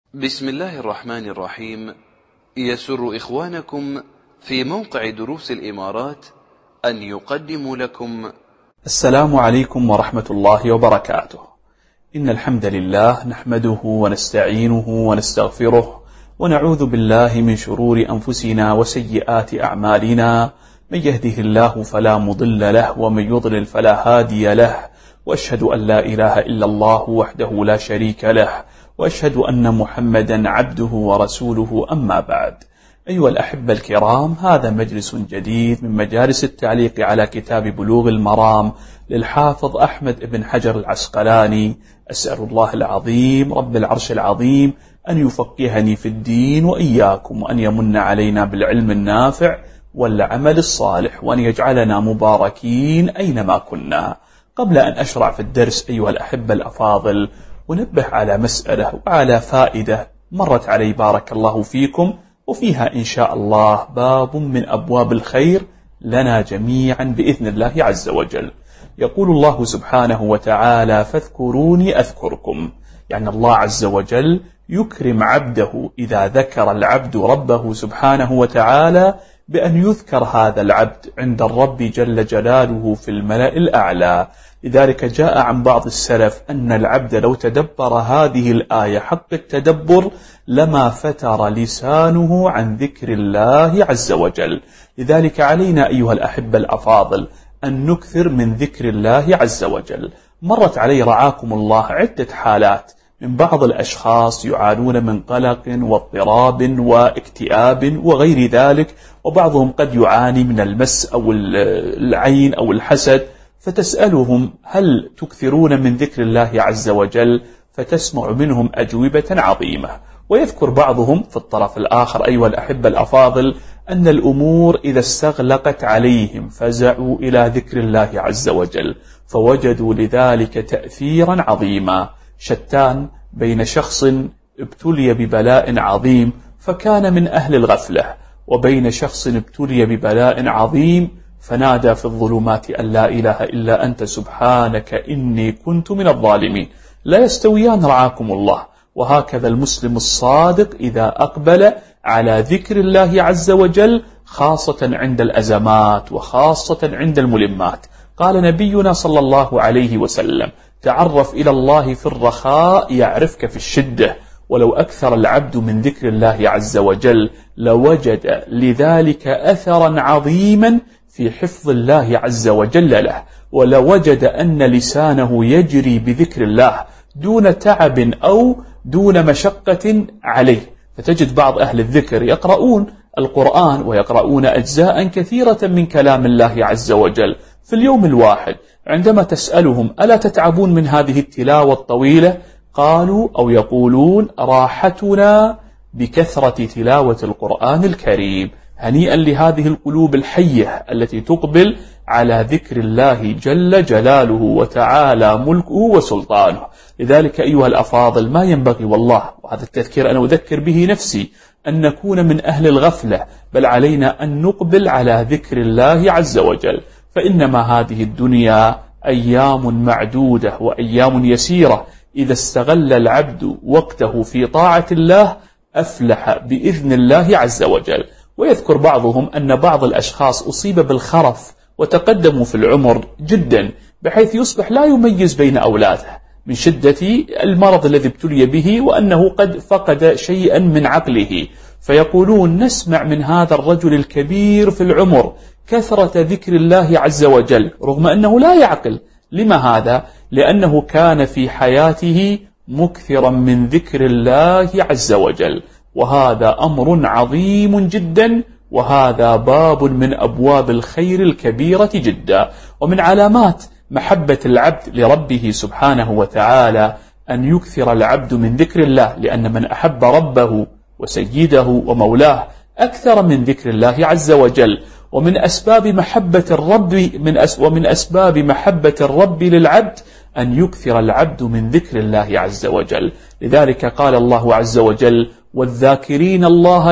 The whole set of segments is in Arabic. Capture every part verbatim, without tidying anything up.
بسم الله الرحمن الرحيم. يسر إخوانكم في موقع دروس الإمارات أن يقدموا لكم السلام عليكم ورحمة الله وبركاته. إن الحمد لله نحمده ونستعينه ونستغفره ونعوذ بالله من شرور أنفسنا وسيئات أعمالنا، من يهده الله فلا مضل له ومن يضلل فلا هادي له، وأشهد أن لا إله إلا الله وحده لا شريك له، وأشهد أن محمدا عبده ورسوله. أما بعد، أيها الأحبة الكرام، هذا مجلس جديد من مجالس التعليق على كتاب بلوغ المرام للحافظ أحمد بن حجر العسقلاني. أسأل الله العظيم رب العرش العظيم أن يفقهني في الدين وإياكم، وأن يمن علينا بالعلم النافع والعمل الصالح، وأن يجعلنا مباركين أينما كنا. قبل أن أشرع في الدرس أيها الأحبة الأفاضل، ونبه على مسألة وعلى فائدة مرت علي بارك الله فيكم، وفيها إن شاء الله باب من أبواب الخير لنا جميعا بإذن الله عز وجل. يقول الله سبحانه وتعالى: فاذكروني أذكركم. يعني الله عز وجل يكرم عبده إذا ذكر العبد ربه سبحانه وتعالى بأن يذكر هذا العبد عند الرب جل جلاله في الملأ الأعلى. لذلك جاء عن بعض السلف أن العبد لو تدبر هذه الآية حق التدبر لما فتر لسانه عن ذكر الله عز وجل. لذلك علينا أيها الأحبة الأفاضل أن نكثر من ذكر الله عز وجل. مرت علي رعاكم الله عدة حالات من بعض الأشخاص يعانون من قلق واضطراب واكتئاب وغير ذلك، وبعضهم قد يعاني من المس أو العين أو الحسد، فتسألهم: هل تكثرون من ذكر الله عز وجل؟ فتسمع منهم أجوبة عظيمة. ويذكر بعضهم في الطرف الآخر أيها الأحبة الأفاضل أن الأمور إذا استغلقت عليهم فزعوا إلى ذكر الله عز وجل، فوجدوا لذلك تأثيرا عظيما. شتان بين شخص ابتلي ببلاء عظيم فكان من أهل الغفلة، وبين شخص ابتلي ببلاء عظيم فنادى في الظلمات أن لا إله إلا أنت سبحانك إني كنت من الظالمين. لا يستويان رعاكم الله. وهكذا المسلم الصادق إذا أقبل على ذكر الله عز وجل، خاصة عند الأزمات وخاصة عند الملمات. قال نبينا صلى الله عليه وسلم: تعرف إلى الله في الرخاء يعرفك في الشدة. ولو أكثر العبد من ذكر الله عز وجل لوجد لذلك أثرا عظيما في حفظ الله عز وجل له، ولوجد أن لسانه يجري بذكر الله دون تعب أو دون مشقة عليه. فتجد بعض أهل الذكر يقرؤون القرآن ويقرؤون أجزاء كثيرة من كلام الله عز وجل في اليوم الواحد، عندما تسألهم: ألا تتعبون من هذه التلاوة الطويلة؟ قالوا أو يقولون: راحتنا بكثرة تلاوة القرآن الكريم. هنيئا لهذه القلوب الحية التي تقبل على ذكر الله جل جلاله وتعالى ملكه وسلطانه. لذلك أيها الأفاضل ما ينبغي والله، وهذا التذكير أنا أذكر به نفسي، أن نكون من أهل الغفلة، بل علينا أن نقبل على ذكر الله عز وجل. فإنما هذه الدنيا أيام معدودة وأيام يسيرة، إذا استغل العبد وقته في طاعة الله أفلح بإذن الله عز وجل. ويذكر بعضهم أن بعض الأشخاص أصيب بالخرف وتقدموا في العمر جدا، بحيث يصبح لا يميز بين أولاده من شدة المرض الذي ابتلي به، وأنه قد فقد شيئا من عقله. فيقولون: نسمع من هذا الرجل الكبير في العمر كثرة ذكر الله عز وجل رغم أنه لا يعقل. لما هذا؟ لأنه كان في حياته مكثرا من ذكر الله عز وجل. وهذا أمر عظيم جدا، وهذا باب من أبواب الخير الكبيرة جدا. ومن علامات محبة العبد لربه سبحانه وتعالى أن يكثر العبد من ذكر الله، لأن من أحب ربه وسيده ومولاه أكثر من ذكر الله عز وجل. ومن أسباب محبة الرب من أس ومن أسباب محبة الرب للعبد أن يكثر العبد من ذكر الله عز وجل. لذلك قال الله عز وجل: والذاكرين الله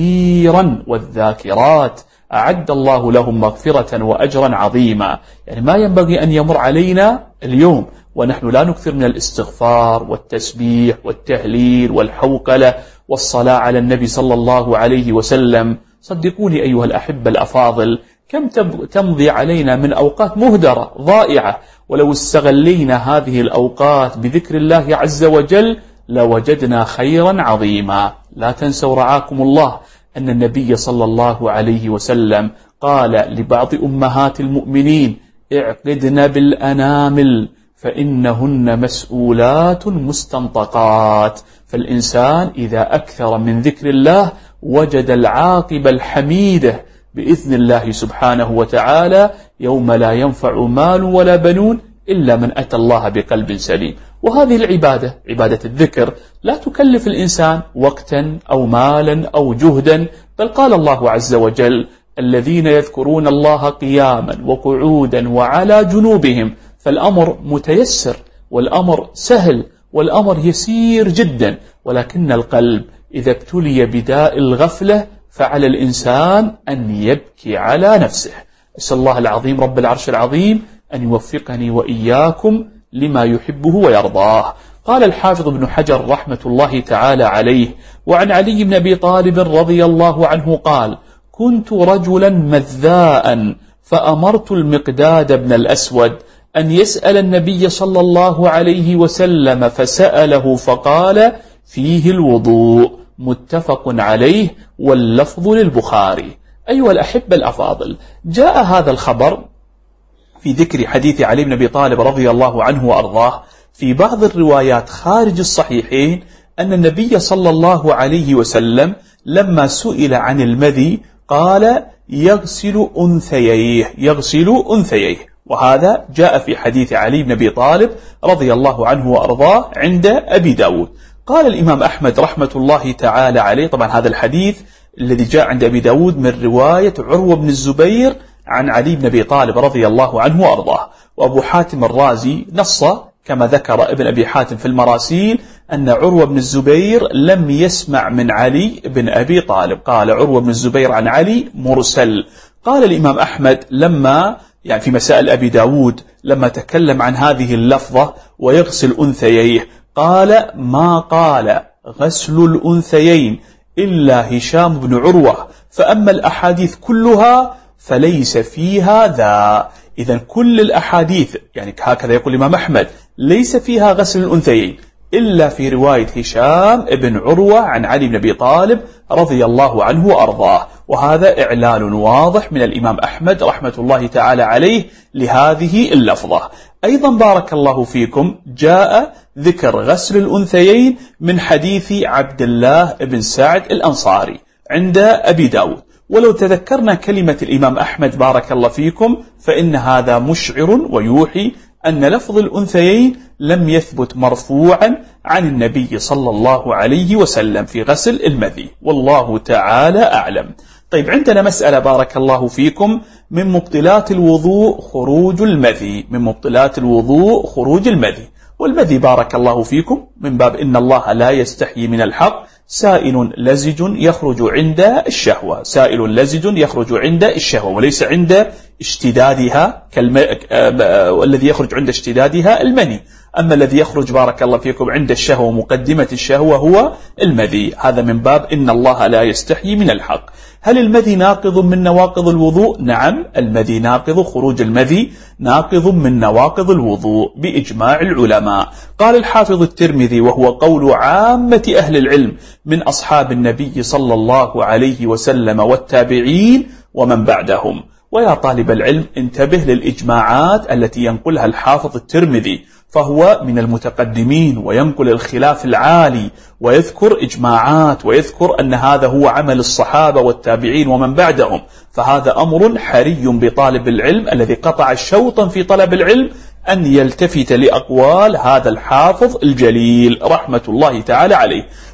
كثيرا والذاكرات أعد الله لهم مغفرة وأجرا عظيما. يعني ما ينبغي أن يمر علينا اليوم ونحن لا نكثر من الاستغفار والتسبيح والتهليل والحوقلة والصلاة على النبي صلى الله عليه وسلم، صدقوني أيها الأحبة الأفاضل كم تمضي علينا من أوقات مهدرة ضائعة، ولو استغلينا هذه الأوقات بذكر الله عز وجل لوجدنا خيرا عظيما. لا تنسوا رعاكم الله أن النبي صلى الله عليه وسلم قال لبعض أمهات المؤمنين: اعقدن بالأنامل فإنهن مسؤولات مستنطقات. فالإنسان إذا أكثر من ذكر الله وجد العاقبة الحميدة بإذن الله سبحانه وتعالى يوم لا ينفع مال ولا بنون إلا من أتى الله بقلب سليم. وهذه العبادة، عبادة الذكر، لا تكلف الإنسان وقتا أو مالا أو جهدا، بل قال الله عز وجل: الذين يذكرون الله قياما وقعودا وعلى جنوبهم. فالأمر متيسر والأمر سهل والأمر يسير جدا، ولكن القلب إذا ابتلي بداء الغفلة فعلى الإنسان أن يبكي على نفسه. أسأل الله العظيم رب العرش العظيم أن يوفقني وإياكم لما يحبه ويرضاه. قال الحافظ ابن حجر رحمة الله تعالى عليه: وعن علي بن أبي طالب رضي الله عنه قال: كنت رجلا مذاء فأمرت المقداد بن الأسود أن يسأل النبي صلى الله عليه وسلم فسأله فقال: فيه الوضوء. متفق عليه واللفظ للبخاري. أيها الأحبة الأفاضل، جاء هذا الخبر في ذكر حديث علي بن أبي طالب رضي الله عنه وأرضاه في بعض الروايات خارج الصحيحين أن النبي صلى الله عليه وسلم لما سئل عن المذي قال: يغسل أنثييه، يغسل أنثييه. وهذا جاء في حديث علي بن أبي طالب رضي الله عنه وأرضاه عند أبي داود. قال الإمام أحمد رحمة الله تعالى عليه، طبعا هذا الحديث الذي جاء عند أبي داود من رواية عروة بن الزبير عن علي بن أبي طالب رضي الله عنه وأرضاه. وأبو حاتم الرازي نص كما ذكر ابن أبي حاتم في المراسيل أن عروة بن الزبير لم يسمع من علي بن أبي طالب، قال عروة بن الزبير عن علي مرسل. قال الإمام أحمد لما يعني في مسائل أبي داود لما تكلم عن هذه اللفظة ويغسل أنثييه قال: ما قال غسل الأنثيين إلا هشام بن عروة، فأما الأحاديث كلها فليس فيها ذا. إذن كل الأحاديث يعني هكذا يقول الإمام أحمد ليس فيها غسل الأنثيين إلا في رواية هشام بن عروة عن علي بن أبي طالب رضي الله عنه وأرضاه. وهذا إعلان واضح من الإمام أحمد رحمة الله تعالى عليه لهذه اللفظة. أيضا بارك الله فيكم جاء ذكر غسل الأنثيين من حديث عبد الله بن سعد الأنصاري عند أبي داود. ولو تذكرنا كلمة الإمام أحمد بارك الله فيكم فإن هذا مشعر ويوحي أن لفظ الأنثيين لم يثبت مرفوعا عن النبي صلى الله عليه وسلم في غسل المذي، والله تعالى أعلم. طيب، عندنا مسألة بارك الله فيكم من مبطلات الوضوء خروج المذي، من مبطلات الوضوء خروج المذي. والمذي بارك الله فيكم من باب إن الله لا يستحيي من الحق، سائل لزج يخرج عند الشهوة، سائل لزج يخرج عند الشهوة وليس عند اشتدادها كالم... والذي يخرج عند اشتدادها المني. أما الذي يخرج بارك الله فيكم عند الشهوة مقدمة الشهوة هو المذي. هذا من باب إن الله لا يستحيي من الحق. هل المذي ناقض من نواقض الوضوء؟ نعم، المذي ناقض، خروج المذي ناقض من نواقض الوضوء بإجماع العلماء. قال الحافظ الترمذي وهو قول عامة أهل العلم من أصحاب النبي صلى الله عليه وسلم والتابعين ومن بعدهم. ويا طالب العلم انتبه للإجماعات التي ينقلها الحافظ الترمذي، فهو من المتقدمين وينقل الخلاف العالي ويذكر إجماعات ويذكر أن هذا هو عمل الصحابة والتابعين ومن بعدهم. فهذا أمر حري بطالب العلم الذي قطع شوطا في طلب العلم أن يلتفت لأقوال هذا الحافظ الجليل رحمة الله تعالى عليه.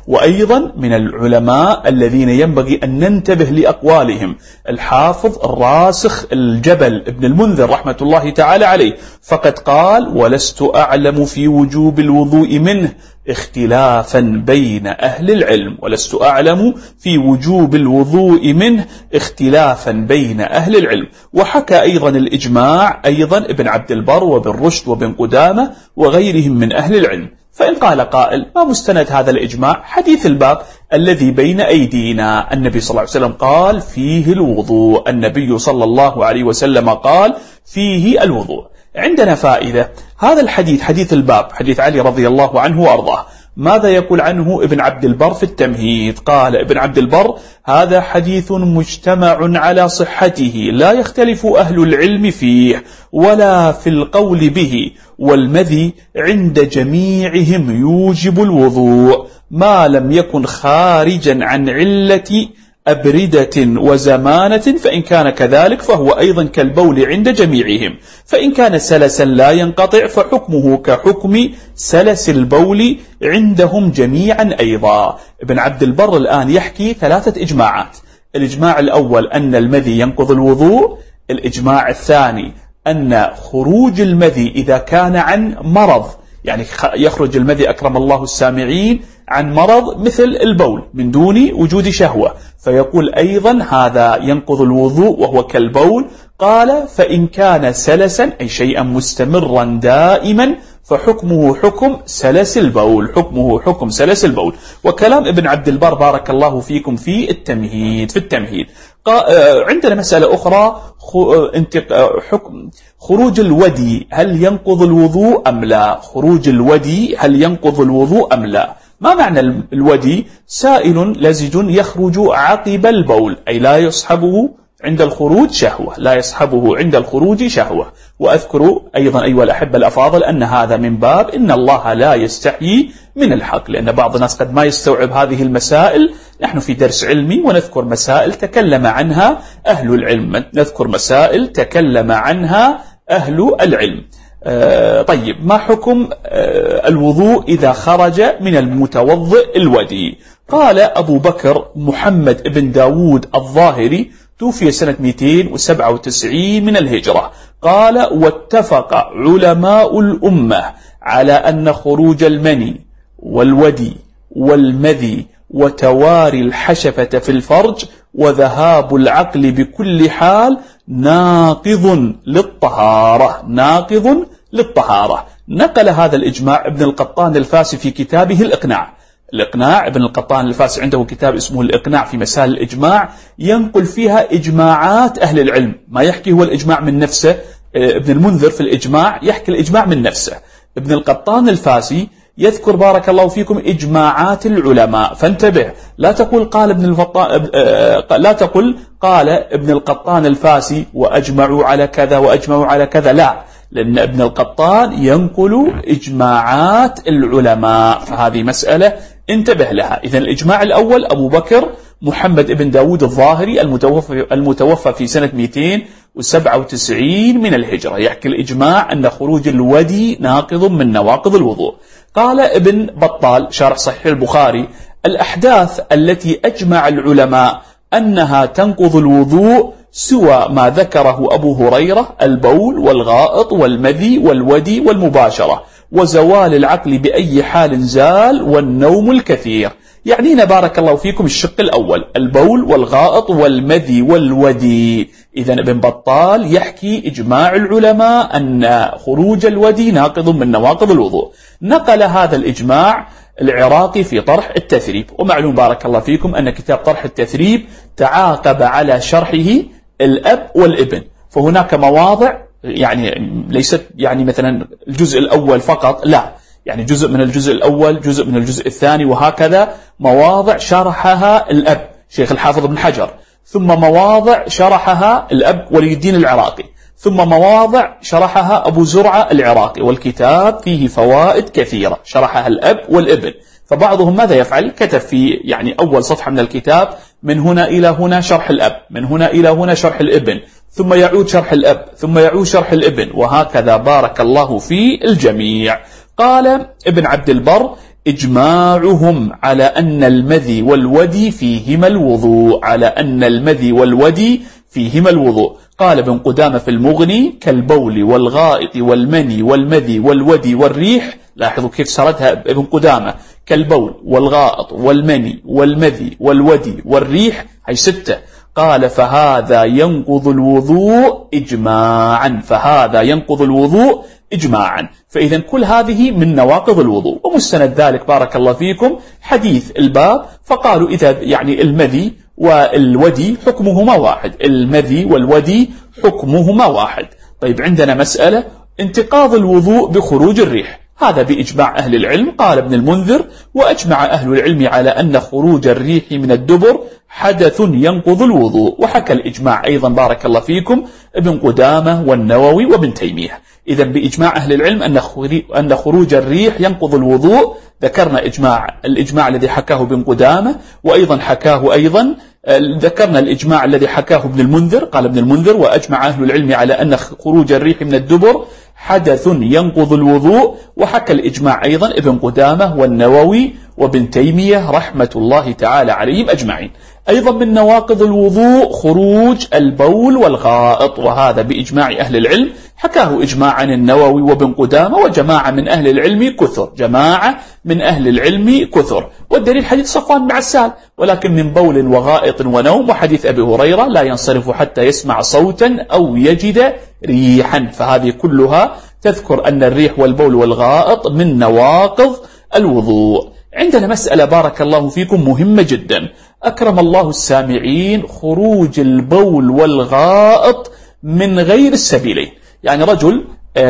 وأيضا من العلماء الذين ينبغي أن ننتبه لأقوالهم الحافظ الراسخ الجبل ابن المنذر رحمة الله تعالى عليه، فقد قال: ولست أعلم في وجوب الوضوء منه اختلافا بين أهل العلم. ولست أعلم في وجوب الوضوء منه اختلافا بين أهل العلم. وحكى أيضا الإجماع أيضا ابن عبد البر وابن رشد وابن قدامة وغيرهم من أهل العلم. فإن قال قائل: ما مستند هذا الإجماع؟ حديث الباب الذي بين أيدينا، النبي صلى الله عليه وسلم قال فيه الوضوء، النبي صلى الله عليه وسلم قال فيه الوضوء. عندنا فائدة، هذا الحديث حديث الباب حديث علي رضي الله عنه وأرضاه، ماذا يقول عنه ابن عبد البر في التمهيد؟ قال ابن عبد البر: هذا حديث مجتمع على صحته لا يختلف أهل العلم فيه ولا في القول به، والمذي عند جميعهم يوجب الوضوء ما لم يكن خارجا عن علة أبردة وزمانة، فإن كان كذلك فهو أيضا كالبول عند جميعهم، فإن كان سلسا لا ينقطع فحكمه كحكم سلس البول عندهم جميعا أيضا. ابن عبد البر الآن يحكي ثلاثة إجماعات: الإجماع الأول أن المذي ينقض الوضوء، الإجماع الثاني أن خروج المذي إذا كان عن مرض، يعني يخرج المذي أكرم الله السامعين عن مرض مثل البول من دون وجود شهوة، فيقول أيضا هذا ينقض الوضوء وهو كالبول. قال: فإن كان سلسا أي شيئا مستمرا دائما فحكمه حكم سلس البول، حكمه حكم سلس البول. وكلام ابن عبد البر بارك الله فيكم في التمهيد في التمهيد عندنا مسألة أخرى، حكم خروج الودي هل ينقض الوضوء أم لا؟ خروج الودي هل ينقض الوضوء أم لا؟ ما معنى الودي؟ سائل لزج يخرج عقب البول، أي لا يصحبه عند الخروج شهوة، لا يصحبه عند الخروج شهوة. وأذكر أيضا أيها الأحبة الأفاضل أن هذا من باب إن الله لا يستحيي من الحق، لأن بعض الناس قد ما يستوعب هذه المسائل. نحن في درس علمي ونذكر مسائل تكلم عنها أهل العلم، نذكر مسائل تكلم عنها أهل العلم. آه طيب، ما حكم آه الوضوء إذا خرج من المتوضئ الودي؟ قال أبو بكر محمد بن داود الظاهري، توفي سنة مئتين وسبعة وتسعين من الهجرة، قال: واتفق علماء الأمة على أن خروج المني والودي والمذي وتواري الحشفة في الفرج وذهاب العقل بكل حال ناقض للطهارة، ناقض للطهارة. نقل هذا الإجماع ابن القطان الفاسي في كتابه الإقناع. الإقناع، ابن القطان الفاسي عنده كتاب اسمه الإقناع في مسائل الإجماع، ينقل فيها إجماعات أهل العلم، ما يحكي هو الإجماع من نفسه. ابن المنذر في الإجماع يحكي الإجماع من نفسه، ابن القطان الفاسي يذكر بارك الله فيكم إجماعات العلماء. فانتبه، لا تقول قال ابن الفطان، لا تقول قال ابن القطان الفاسي وأجمعوا على كذا وأجمعوا على كذا، لا، لأن ابن القطان ينقل إجماعات العلماء، فهذه مسألة انتبه لها. إذن الإجماع الأول أبو بكر محمد بن داود الظاهري المتوفى, المتوفى في سنة مئتين وسبعة وتسعين من الهجرة، يحكي الإجماع أن خروج الودي ناقض من نواقض الوضوء. قال ابن بطال شارح صحيح البخاري: الأحداث التي أجمع العلماء أنها تنقض الوضوء سوى ما ذكره أبو هريرة: البول والغائط والمذي والودي والمباشرة وزوال العقل بأي حال زال والنوم الكثير. يعنينا بارك الله فيكم الشق الأول، البول والغائط والمذي والودي. إذن ابن بطال يحكي إجماع العلماء أن خروج الودي ناقض من نواقض الوضوء. نقل هذا الإجماع العراقي في طرح التثريب، ومعلوم بارك الله فيكم أن كتاب طرح التثريب تعاقب على شرحه الأب والابن، فهناك مواضع يعني ليست يعني مثلا الجزء الأول فقط، لا، يعني جزء من الجزء الأول، جزء من الجزء الثاني، وهكذا مواضع شرحها الأب شيخ الحافظ بن حجر، ثم مواضع شرحها الأب ولي الدين العراقي، ثم مواضع شرحها أبو زرعة العراقي، والكتاب فيه فوائد كثيرة شرحها الأب والابن. فبعضهم ماذا يفعل؟ كتب في يعني أول صفحة من الكتاب من هنا إلى هنا شرح الأب، من هنا إلى هنا شرح الابن، ثم يعود شرح الأب، ثم يعود شرح الابن، وهكذا بارك الله في الجميع. قال ابن عبد البر: إجماعهم على أن المذي والودي فيهما الوضوء، على أن المذي والودي فيهما الوضوء. قال ابن قدامة في المغني: كالبول والغائط والمني والمذي والودي والريح. لاحظوا كيف سردها ابن قدامة: كالبول والغائط والمني والمذي والودي والريح، هي ستة. قال: فهذا ينقض الوضوء إجماعا، فهذا ينقض الوضوء إجماعا. فإذا كل هذه من نواقض الوضوء. ومستند ذلك بارك الله فيكم حديث الباب، فقالوا إذا يعني المذي والودي حكمهما واحد، المذي والودي حكمهما واحد. طيب عندنا مسألة انتقاض الوضوء بخروج الريح، هذا بإجماع أهل العلم. قال ابن المنذر: وأجمع أهل العلم على أن خروج الريح من الدبر حدث ينقض الوضوء. وحكى الإجماع أيضا بارك الله فيكم ابن قدامة والنووي وابن تيمية. إذا بإجماع أهل العلم أن خروج الريح ينقض الوضوء. ذكرنا إجماع الإجماع الذي حكاه ابن قدامة، وأيضا حكاه أيضا ذكرنا الإجماع الذي حكاه ابن المنذر. قال ابن المنذر: وأجمع أهل العلم على أن خروج الريح من الدبر حدث ينقض الوضوء. وحكى الإجماع أيضا ابن قدامة والنووي وابن تيمية رحمة الله تعالى عليهم أجمعين. أيضا من نواقض الوضوء خروج البول والغائط، وهذا بإجماع أهل العلم، حكاه إجماعا النووي وابن قدامة وجماعة من أهل العلم كثر، جماعة من أهل العلم كثر. والدليل حديث صفوان بن عسال: ولكن من بول وغائط ونوم. وحديث أبي هريرة: لا ينصرف حتى يسمع صوتا أو يجد ريحا. فهذه كلها تذكر أن الريح والبول والغائط من نواقض الوضوء. عندنا مسألة بارك الله فيكم مهمة جدا، أكرم الله السامعين: خروج البول والغائط من غير السبيلين. يعني رجل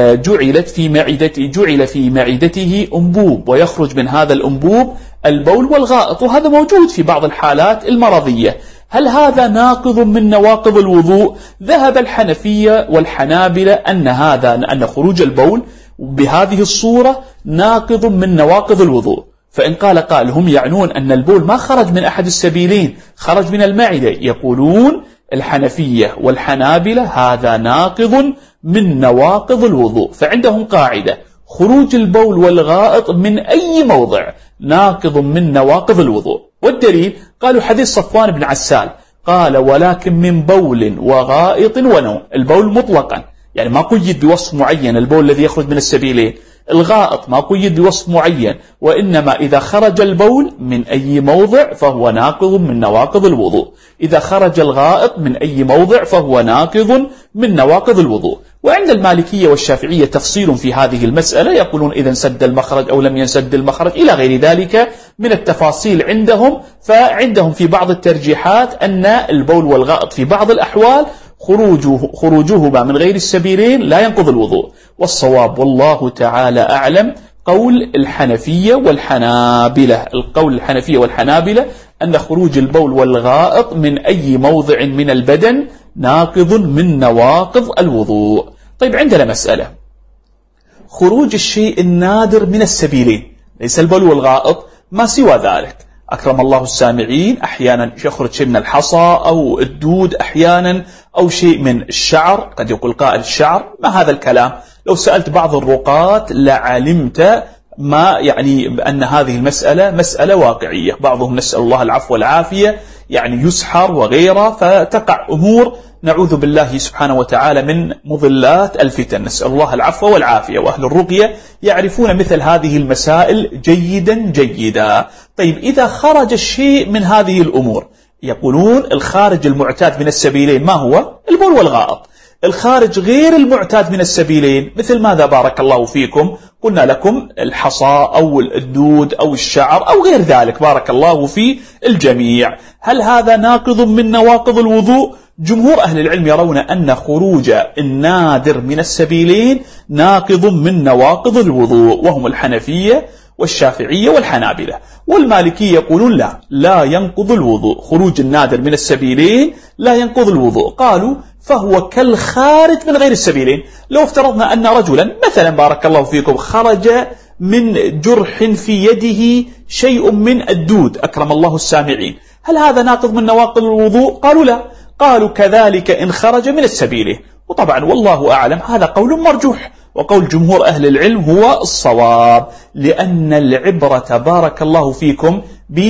جعلت في معدته جعل في معدته أنبوب، ويخرج من هذا الأنبوب البول والغائط، وهذا موجود في بعض الحالات المرضية. هل هذا ناقض من نواقض الوضوء؟ ذهب الحنفية والحنابلة أن هذا أن خروج البول بهذه الصورة ناقض من نواقض الوضوء. فإن قال قال هم يعنون أن البول ما خرج من أحد السبيلين، خرج من المعدة. يقولون الحنفية والحنابلة هذا ناقض من نواقض الوضوء. فعندهم قاعدة: خروج البول والغائط من أي موضع ناقض من نواقض الوضوء. والدليل قالوا حديث صفوان بن عسال، قال: ولكن من بول وغائط ونوم. البول مطلقا يعني ما قيد بوصف معين، البول الذي يخرج من السبيلين. الغائط ما قيد بوصف معين، وإنما إذا خرج البول من أي موضع فهو ناقض من نواقض الوضوء. إذا خرج الغائط من أي موضع فهو ناقض من نواقض الوضوء. وعند المالكية والشافعية تفصيل في هذه المسألة، يقولون إذا سد المخرج أو لم ينسد المخرج إلى غير ذلك من التفاصيل عندهم. فعندهم في بعض الترجيحات أن البول والغائط في بعض الأحوال خروجه خروجهما من غير السبيلين لا ينقض الوضوء. والصواب والله تعالى أعلم قول الحنفية والحنابلة، القول الحنفية والحنابلة أن خروج البول والغائط من أي موضع من البدن ناقض من نواقض الوضوء. طيب عندنا مسألة: خروج الشيء النادر من السبيلين، ليس البول والغائط، ما سوى ذلك. أكرم الله السامعين أحيانا يخرج شيء من الحصى أو الدود أحيانا، أو شيء من الشعر، قد يقول قائل الشعر، ما هذا الكلام؟ لو سألت بعض الرقاة لعلمت ما يعني أن هذه المسألة مسألة واقعية. بعضهم نسأل الله العفو والعافية يعني يسحر وغيره، فتقع أمور نعوذ بالله سبحانه وتعالى من مضلات الفتن، نسأل الله العفو والعافية. وأهل الرقية يعرفون مثل هذه المسائل جيدا جيدا. طيب إذا خرج الشيء من هذه الأمور، يقولون الخارج المعتاد من السبيلين ما هو؟ البول والغائط. الخارج غير المعتاد من السبيلين مثل ماذا بارك الله فيكم؟ قلنا لكم الحصى أو الدود أو الشعر أو غير ذلك بارك الله في الجميع. هل هذا ناقض من نواقض الوضوء؟ جمهور أهل العلم يرون أن خروج النادر من السبيلين ناقض من نواقض الوضوء، وهم الحنفية والشافعية والحنابلة. والمالكية يقولون لا لا ينقض الوضوء، خروج النادر من السبيلين لا ينقض الوضوء. قالوا فهو كالخارج من غير السبيلين. لو افترضنا أن رجلا مثلا بارك الله فيكم خرج من جرح في يده شيء من الدود، أكرم الله السامعين، هل هذا ناقض من نواقض الوضوء؟ قالوا لا. قالوا كذلك إن خرج من السبيلين. وطبعا والله أعلم هذا قول مرجوح، وقول جمهور أهل العلم هو الصواب، لأن العبرة بارك الله فيكم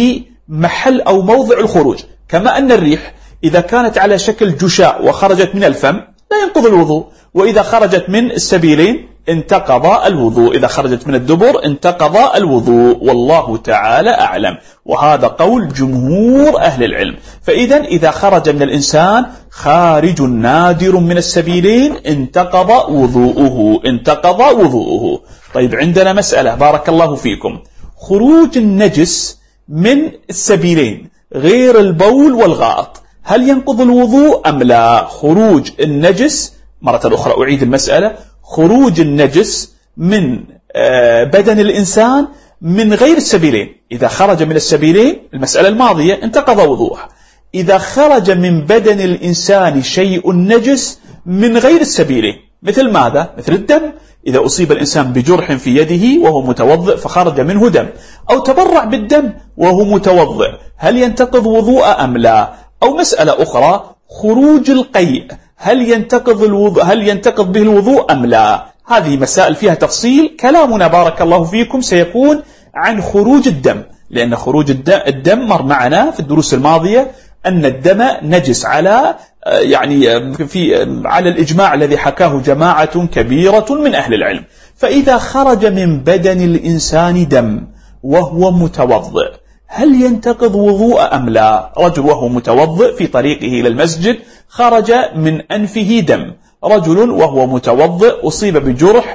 بمحل أو موضع الخروج، كما أن الريح إذا كانت على شكل جشاء وخرجت من الفم لا ينقض الوضوء، وإذا خرجت من السبيلين انتقض الوضوء، إذا خرجت من الدبر انتقض الوضوء، والله تعالى أعلم. وهذا قول جمهور أهل العلم. فإذا إذا خرج من الإنسان خارج نادر من السبيلين انتقض وضوءه انتقض وضوءه. طيب عندنا مسألة بارك الله فيكم، خروج النجس من السبيلين غير البول والغائط هل ينقض الوضوء أم لا؟ خروج النجس، مرة أخرى أعيد المسألة، خروج النجس من بدن الإنسان من غير السبيلين، إذا خرج من السبيلين المسألة الماضية انتقض وضوءه، إذا خرج من بدن الإنسان شيء نجس من غير السبيلين مثل ماذا؟ مثل الدم، إذا أصيب الإنسان بجرح في يده وهو متوضئ فخرج منه دم، أو تبرع بالدم وهو متوضئ هل ينتقض وضوء أم لا؟ أو مسألة أخرى، خروج القيء هل ينتقض الوضوء هل ينتقض به الوضوء أم لا؟ هذه مسائل فيها تفصيل. كلامنا بارك الله فيكم سيكون عن خروج الدم، لأن خروج الدم مر معنا في الدروس الماضية أن الدم نجس على يعني في على الإجماع الذي حكاه جماعة كبيرة من أهل العلم. فإذا خرج من بدن الإنسان دم وهو متوضئ هل ينتقض وضوء أم لا؟ رجل وهو متوضئ في طريقه إلى المسجد خرج من أنفه دم، رجل وهو متوضئ أصيب بجرح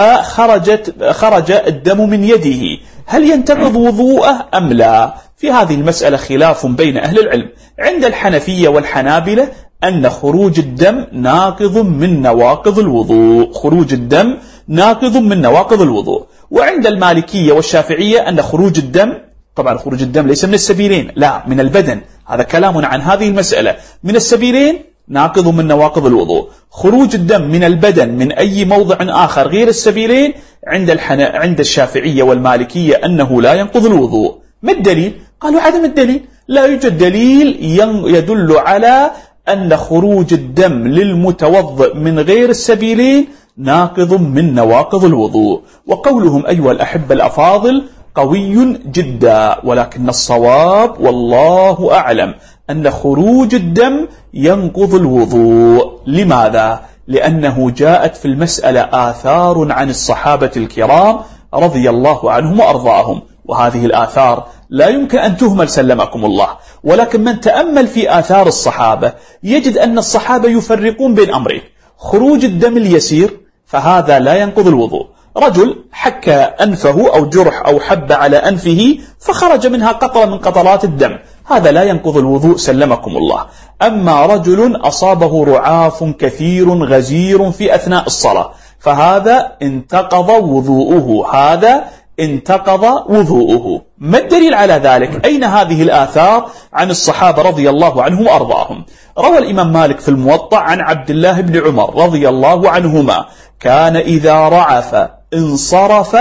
فخرجت خرج الدم من يده هل ينتقض وضوءه أم لا؟ في هذه المسألة خلاف بين أهل العلم. عند الحنفية والحنابلة أن خروج الدم ناقض من نواقض الوضوء، خروج الدم ناقض من نواقض الوضوء. وعند المالكية والشافعية أن خروج الدم، طبعا خروج الدم ليس من السبيلين، لا من البدن، هذا كلامنا عن هذه المسألة، من السبيلين ناقض من نواقض الوضوء. خروج الدم من البدن من أي موضع آخر غير السبيلين عند الحنا... عند الشافعية والمالكية أنه لا ينقض الوضوء. ما الدليل؟ قالوا عدم الدليل، لا يوجد دليل يدل على أن خروج الدم للمتوضئ من غير السبيلين ناقض من نواقض الوضوء. وقولهم أيها الأحبة الأفاضل قوي جدا، ولكن الصواب والله أعلم أن خروج الدم ينقض الوضوء. لماذا؟ لأنه جاءت في المسألة آثار عن الصحابة الكرام رضي الله عنهم وأرضاهم، وهذه الآثار لا يمكن أن تهمل سلمكم الله، ولكن من تأمل في آثار الصحابة يجد أن الصحابة يفرقون بين أمرين، خروج الدم اليسير فهذا لا ينقض الوضوء، رجل حك أنفه أو جرح أو حب على أنفه فخرج منها قطرة من قطرات الدم، هذا لا ينقض الوضوء سلمكم الله. أما رجل أصابه رعاف كثير غزير في أثناء الصلاة فهذا انتقض وضوءه، هذا انتقض وضوءه. ما الدليل على ذلك؟ أين هذه الآثار عن الصحابة رضي الله عنهم وأرضاهم؟ روى الإمام مالك في الموطأ عن عبد الله بن عمر رضي الله عنهما كان إذا رعف انصرف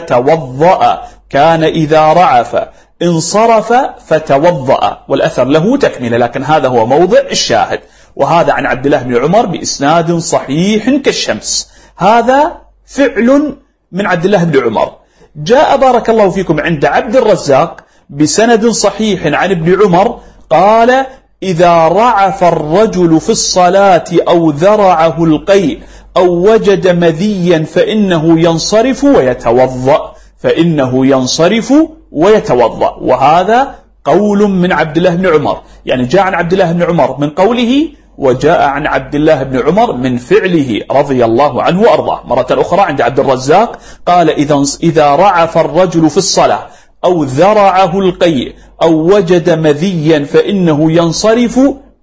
فتوضأ، كان إذا رعف انصرف فتوضأ، والأثر له تكملة لكن هذا هو موضع الشاهد. وهذا عن عبد الله بن عمر بإسناد صحيح كالشمس، هذا فعل من عبد الله بن عمر. جاء بارك الله فيكم عند عبد الرزاق بسند صحيح عن ابن عمر قال إذا رعف الرجل في الصلاة أو ذرعه القيء أو وجد مذيا فإنه ينصرف ويتوضأ، فإنه ينصرف ويتوضأ. وهذا قول من عبد الله بن عمر، يعني جاء عن عبد الله بن عمر من قوله وجاء عن عبد الله بن عمر من فعله رضي الله عنه وأرضاه. مرة أخرى عند عبد الرزاق قال إذا إذا رعف الرجل في الصلاة أو ذرعه القيء أو وجد مذيا فإنه ينصرف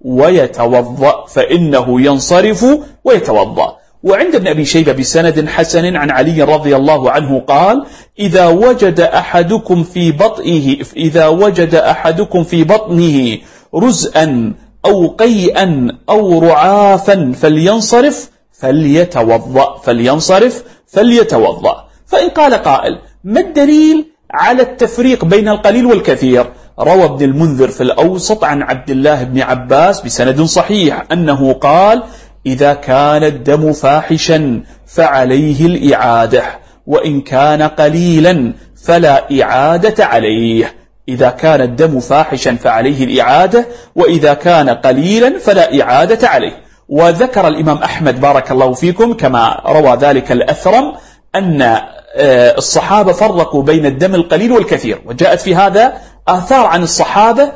ويتوضأ، فإنه ينصرف ويتوضأ. وعند ابن أبي شيبة بسند حسن عن علي رضي الله عنه قال إذا وجد أحدكم في بطنه إذا وجد أحدكم في بطنه رزءا أو قيئا أو رعافا فلينصرف فليتوضأ فلينصرف فليتوضأ. فإن قال قائل ما الدليل على التفريق بين القليل والكثير؟ روى ابن المنذر في الأوسط عن عبد الله بن عباس بسند صحيح أنه قال إذا كان الدم فاحشا فعليه الإعادة، وإن كان قليلا فلا إعادة عليه. إذا كان الدم فاحشا فعليه الإعادة، وإذا كان قليلا فلا إعادة عليه. وذكر الإمام أحمد بارك الله فيكم كما روى ذلك الأثرم أن الصحابة فرقوا بين الدم القليل والكثير، وجاءت في هذا آثار عن الصحابة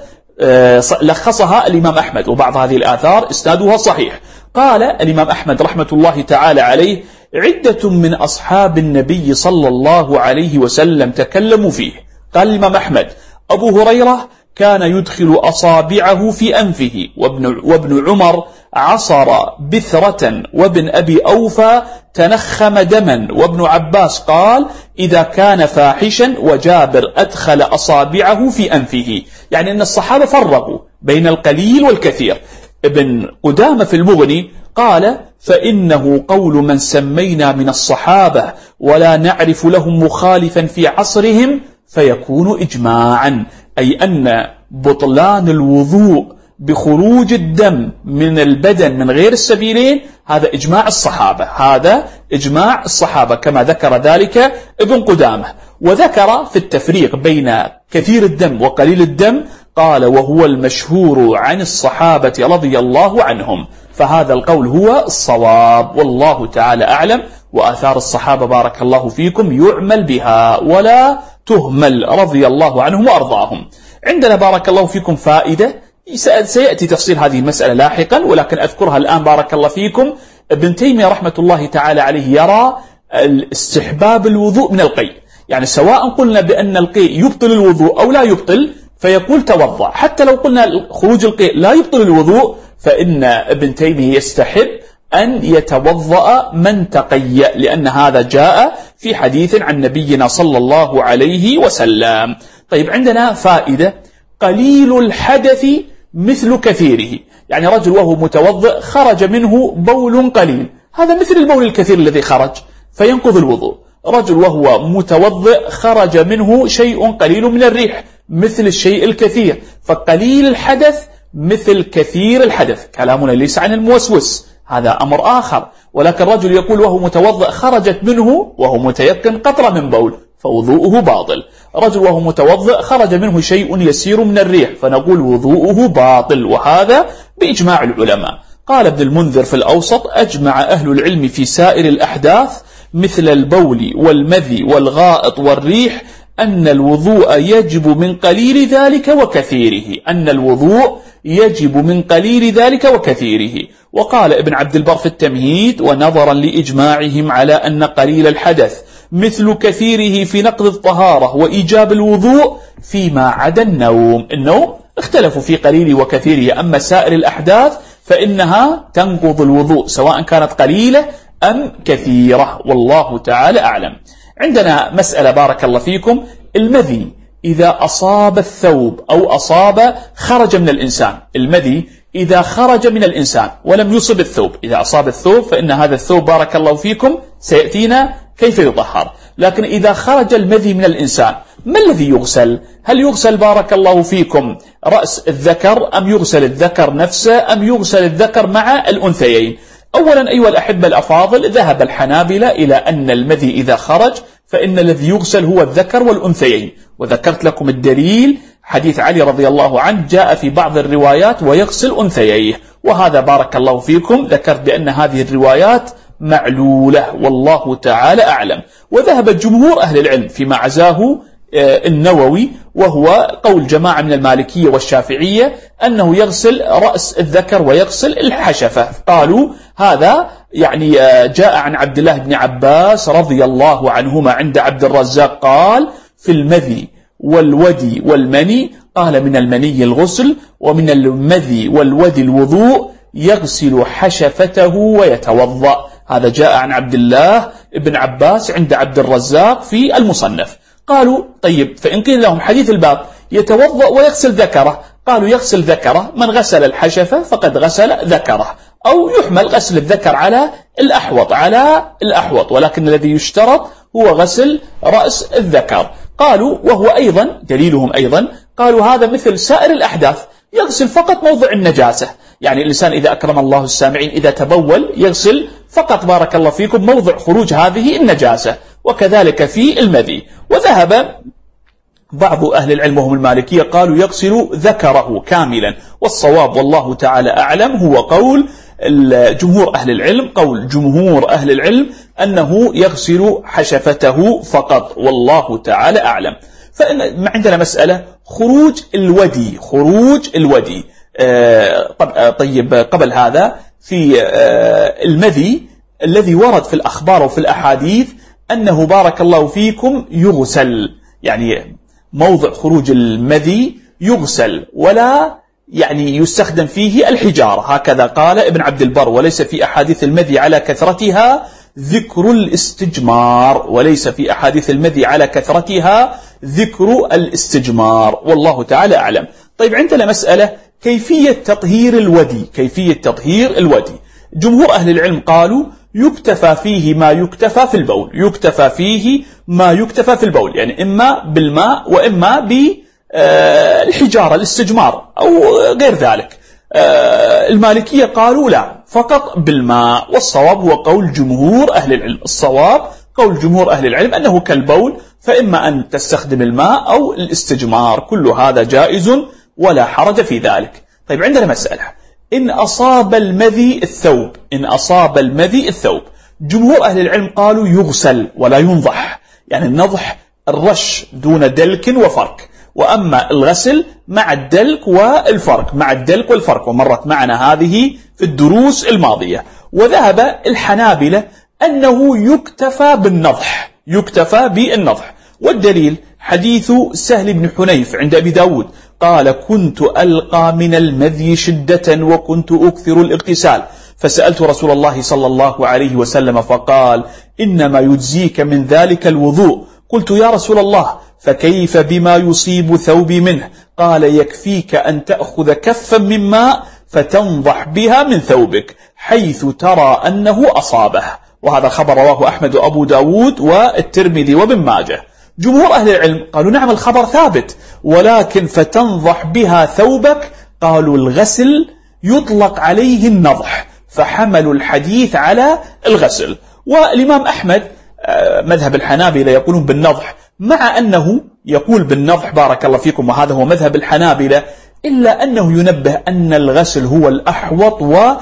لخصها الإمام أحمد، وبعض هذه الآثار إسنادها صحيح. قال الإمام أحمد رحمة الله تعالى عليه: عدة من أصحاب النبي صلى الله عليه وسلم تكلموا فيه. قال الإمام أحمد: أبو هريرة كان يدخل أصابعه في أنفه، وابن, وابن عمر عصر بثرة، وابن أبي أوفى تنخم دما، وابن عباس قال إذا كان فاحشا، وجابر أدخل أصابعه في أنفه. يعني أن الصحابة فرقوا بين القليل والكثير. ابن قدامة في المغني قال: فإنه قول من سمينا من الصحابة ولا نعرف لهم مخالفا في عصرهم فيكون إجماعا، أي أن بطلان الوضوء بخروج الدم من البدن من غير السبيلين هذا إجماع الصحابة، هذا إجماع الصحابة كما ذكر ذلك ابن قدامة. وذكر في التفريق بين كثير الدم وقليل الدم قال: وهو المشهور عن الصحابة رضي الله عنهم، فهذا القول هو الصواب والله تعالى أعلم. وآثار الصحابة بارك الله فيكم يعمل بها ولا تهمل رضي الله عنهم وأرضاهم. عندنا بارك الله فيكم فائدة سيأتي تفصيل هذه المسألة لاحقا، ولكن أذكرها الآن بارك الله فيكم. ابن تيمية رحمة الله تعالى عليه يرى الاستحباب الوضوء من القيء، يعني سواء قلنا بأن القيء يبطل الوضوء أو لا يبطل فيقول توضأ، حتى لو قلنا خروج القيء لا يبطل الوضوء فإن ابن تيمية يستحب أن يتوضأ من تقيأ، لأن هذا جاء في حديث عن نبينا صلى الله عليه وسلم. طيب عندنا فائدة: قليل الحدث مثل كثيره، يعني رجل وهو متوضئ خرج منه بول قليل، هذا مثل البول الكثير الذي خرج فينقض الوضوء. رجل وهو متوضئ خرج منه شيء قليل من الريح مثل الشيء الكثير، فقليل الحدث مثل كثير الحدث. كلامنا ليس عن الموسوس، هذا أمر آخر، ولكن رجل يقول وهو متوضئ خرجت منه وهو متيقن قطرة من بول فوضوءه باطل. رجل وهو متوضئ خرج منه شيء يسير من الريح فنقول وضوءه باطل، وهذا بإجماع العلماء. قال ابن المنذر في الأوسط: أجمع أهل العلم في سائر الأحداث مثل البول والمذي والغائط والريح أن الوضوء يجب من قليل ذلك وكثيره، أن الوضوء يجب من قليل ذلك وكثيره. وقال ابن عبد البر في التمهيد: ونظرا لإجماعهم على أن قليل الحدث مثل كثيره في نقض الطهارة وإيجاب الوضوء فيما عدا النوم، النوم اختلفوا في قليل وكثيره، أما سائر الأحداث فإنها تنقض الوضوء سواء كانت قليلة أم كثيرة، والله تعالى أعلم. عندنا مسألة بارك الله فيكم: المذي إذا أصاب الثوب أو أصاب خرج من الإنسان، المذي إذا خرج من الإنسان ولم يصب الثوب، إذا أصاب الثوب فإن هذا الثوب بارك الله فيكم سيأتينا كيف يطهر، لكن إذا خرج المذي من الإنسان ما الذي يغسل؟ هل يغسل بارك الله فيكم رأس الذكر أم يغسل الذكر نفسه أم يغسل الذكر مع الأنثيين؟ أولا أيها الأحبة الأفاضل، ذهب الحنابلة إلى أن المذي إذا خرج فإن الذي يغسل هو الذكر والأنثيين، وذكرت لكم الدليل حديث علي رضي الله عنه جاء في بعض الروايات ويغسل أنثييه، وهذا بارك الله فيكم ذكرت بأن هذه الروايات معلولة والله تعالى أعلم. وذهب جمهور أهل العلم فيما عزاه النووي وهو قول جماعة من المالكية والشافعية أنه يغسل رأس الذكر ويغسل الحشفة، قالوا هذا يعني جاء عن عبد الله بن عباس رضي الله عنهما عند عبد الرزاق قال: في المذي والودي والمني، قال من المني الغسل ومن المذي والودي الوضوء، يغسل حشفته ويتوضأ. هذا جاء عن عبد الله بن عباس عند عبد الرزاق في المصنف. قالوا طيب فإن قيل لهم حديث الباب يتوضأ ويغسل ذكره، قالوا يغسل ذكره، من غسل الحشفة فقد غسل ذكره، أو يحمل غسل الذكر على الأحوط على الأحوط، ولكن الذي يشترط هو غسل رأس الذكر. قالوا وهو أيضا دليلهم أيضا، قالوا هذا مثل سائر الأحداث، يغسل فقط موضع النجاسة. يعني الإنسان إذا أكرم الله السامعين إذا تبول يغسل فقط بارك الله فيكم موضع خروج هذه النجاسة، وكذلك في المذي. وذهب بعض أهل العلم وهم المالكية قالوا يغسل ذكره كاملا، والصواب والله تعالى أعلم هو قول جمهور أهل العلم، قول جمهور أهل العلم أنه يغسل حشفته فقط، والله تعالى أعلم. فإن عندنا مسألة خروج الودي، خروج الودي آه طيب قبل هذا في آه المذي الذي ورد في الأخبار وفي الأحاديث أنه بارك الله فيكم يغسل، يعني موضع خروج المذي يغسل ولا يعني يستخدم فيه الحجارة، هكذا قال ابن عبد البر. وليس في أحاديث المذي على كثرتها ذكر الاستجمار، وليس في أحاديث المذي على كثرتها ذكر الاستجمار، والله تعالى أعلم. طيب عندنا مسألة كيفية تطهير الودي، كيفية تطهير الودي. جمهور أهل العلم قالوا يكتفى فيه ما يكتفى في البول، يكتفى فيه ما يكتفى في البول، يعني إما بالماء وإما بالحجارة الاستجمار أو غير ذلك. المالكية قالوا لا، فقط بالماء، والصواب هو قول جمهور أهل العلم، الصواب قول جمهور أهل العلم أنه كالبول، فإما أن تستخدم الماء أو الاستجمار، كل هذا جائز ولا حرج في ذلك. طيب عندنا مسألة إن أصاب المذي الثوب، إن أصاب المذي الثوب، جمهور أهل العلم قالوا يغسل ولا ينضح، يعني النضح الرش دون دلك وفرك، وأما الغسل مع الدلك والفرك، مع الدلك والفرك، ومرت معنا هذه في الدروس الماضية. وذهب الحنابلة أنه يكتفى بالنضح، يكتفى بالنضح، والدليل حديث سهل بن حنيف عند أبي داود قال كنت ألقى من المذي شدة وكنت أكثر الاغتسال، فسألت رسول الله صلى الله عليه وسلم فقال إنما يجزيك من ذلك الوضوء. قلت يا رسول الله فكيف بما يصيب ثوبي منه؟ قال يكفيك أن تأخذ كفا من ماء فتنضح بها من ثوبك حيث ترى أنه أصابه. وهذا خبر رواه أحمد وأبو داود والترمذي وابن ماجه. جمهور أهل العلم قالوا نعم الخبر ثابت، ولكن فتنضح بها ثوبك، قالوا الغسل يطلق عليه النضح، فحملوا الحديث على الغسل. والإمام أحمد مذهب الحنابلة يقولون بالنضح، مع أنه يقول بالنضح بارك الله فيكم، وهذا هو مذهب الحنابلة، إلا أنه ينبه أن الغسل هو الأحوط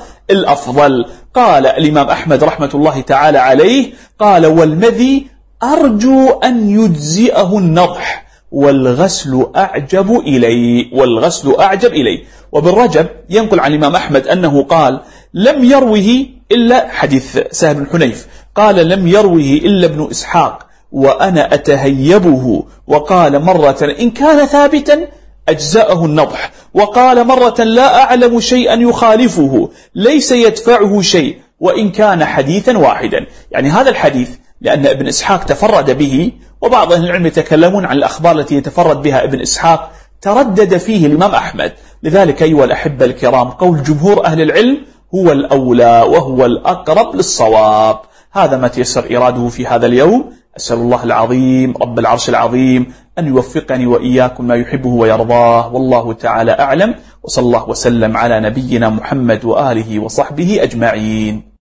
والأفضل. قال الإمام أحمد رحمة الله تعالى عليه قال والمذي أرجو أن يجزئه النضح والغسل أعجب إلي، والغسل أعجب إلي. وبالرجب ينقل عن الإمام أحمد أنه قال لم يروه إلا حديث سهل بن حنيف، قال لم يروه إلا ابن إسحاق وأنا أتهيبه، وقال مرة إن كان ثابتا أجزأه النضح، وقال مرة لا أعلم شيئا يخالفه ليس يدفعه شيء وإن كان حديثا واحدا. يعني هذا الحديث لأن ابن إسحاق تفرد به، وبعض أهل العلم يتكلمون عن الأخبار التي يتفرد بها ابن إسحاق تردد فيه الإمام أحمد. لذلك أيها الأحبة الكرام قول جمهور أهل العلم هو الأولى وهو الأقرب للصواب. هذا ما تيسر إراده في هذا اليوم. أسأل الله العظيم رب العرش العظيم أن يوفقني وإياكم ما يحبه ويرضاه، والله تعالى أعلم، وصلى الله وسلم على نبينا محمد وآله وصحبه أجمعين.